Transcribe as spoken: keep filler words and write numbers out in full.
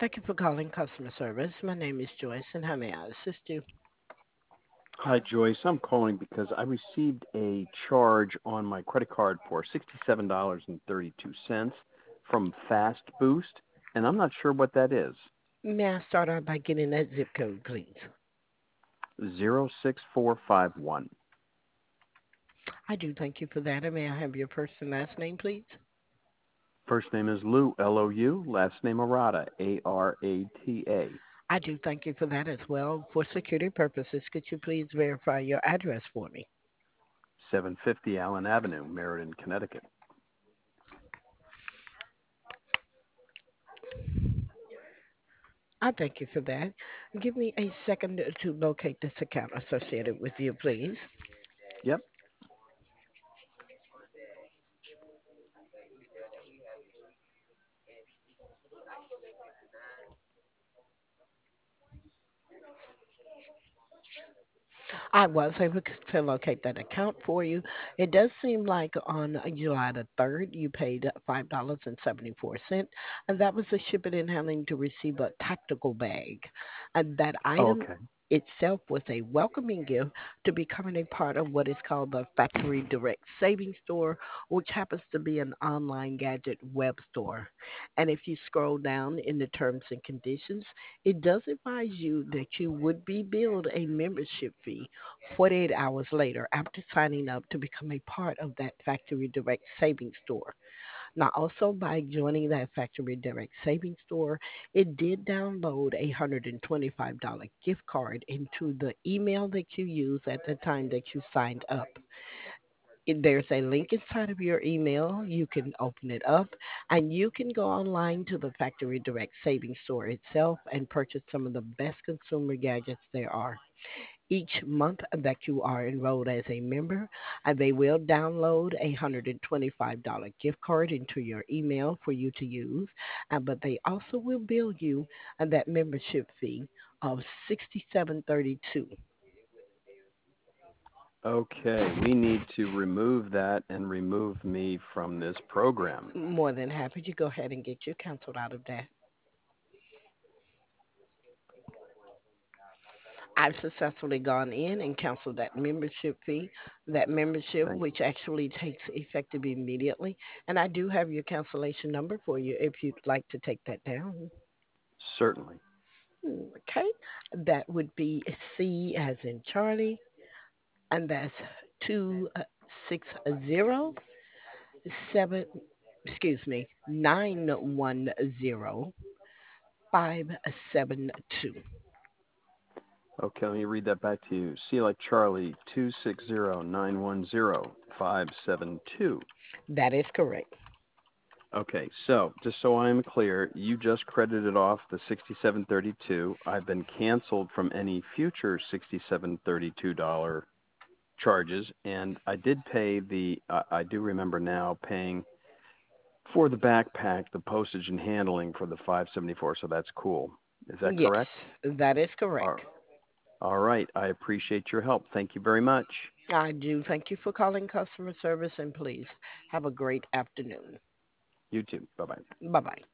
Thank you for calling customer service. My name is Joyce, and how may I assist you? Hi, Joyce. I'm calling because I received a charge on my credit card for sixty-seven dollars and thirty-two cents from Fast Boost, and I'm not sure what that is. May I start out by getting that zip code, please? Zero six four five one. I do thank you for that. And may I have your first and last name, please? First name is Lou, L O U. Last name Arata, A R A T A. I do thank you for that as well. For security purposes, could you please verify your address for me? seven fifty Allen Avenue, Meriden, Connecticut. I thank you for that. Give me a second to locate this account associated with you, please. Yep. I was able to locate that account for you. It does seem like on July the third, you paid five dollars and seventy-four cents, and that was the shipping and handling to receive a tactical bag. And that Oh, item okay. itself was a welcoming gift to becoming a part of what is called the Factory Direct Savings Store, which happens to be an online gadget web store. And if you scroll down in the terms and conditions, it does advise you that you would be billed a membership fee forty-eight hours later after signing up to become a part of that Factory Direct Savings Store. Now, also by joining that Factory Direct Savings Store, it did download a one hundred twenty-five dollars gift card into the email that you used at the time that you signed up. It- There's a link inside of your email. You can open it up and you can go online to the Factory Direct Savings Store itself and purchase some of the best consumer gadgets there are. Each month that you are enrolled as a member, and they will download a one hundred twenty-five dollars gift card into your email for you to use. Uh, but they also will bill you uh, that membership fee of sixty-seven thirty-two. Okay. We need to remove that and remove me from this program. More than happy to go ahead and get you canceled out of that. I've successfully gone in and canceled that membership fee, that membership, Thank which actually takes effective immediately. And I do have your cancellation number for you if you'd like to take that down. Certainly. Okay, that would be C as in Charlie, and that's two uh, six zero seven. Excuse me, nine one zero five seven two. Okay, let me read that back to you. C like Charlie, two six zero nine one zero five seven two. That is correct. Okay, so just so I'm clear, you just credited off the sixty-seven thirty-two. I've been canceled from any future sixty-seven thirty-two dollar charges, and I did pay the. Uh, I do remember now paying for the backpack, the postage and handling for the five seventy-four. So that's cool. Is that Yes, correct? that is correct. All all right. I appreciate your help. Thank you very much. I do thank you for calling customer service and please have a great afternoon. You too. Bye bye. Bye bye.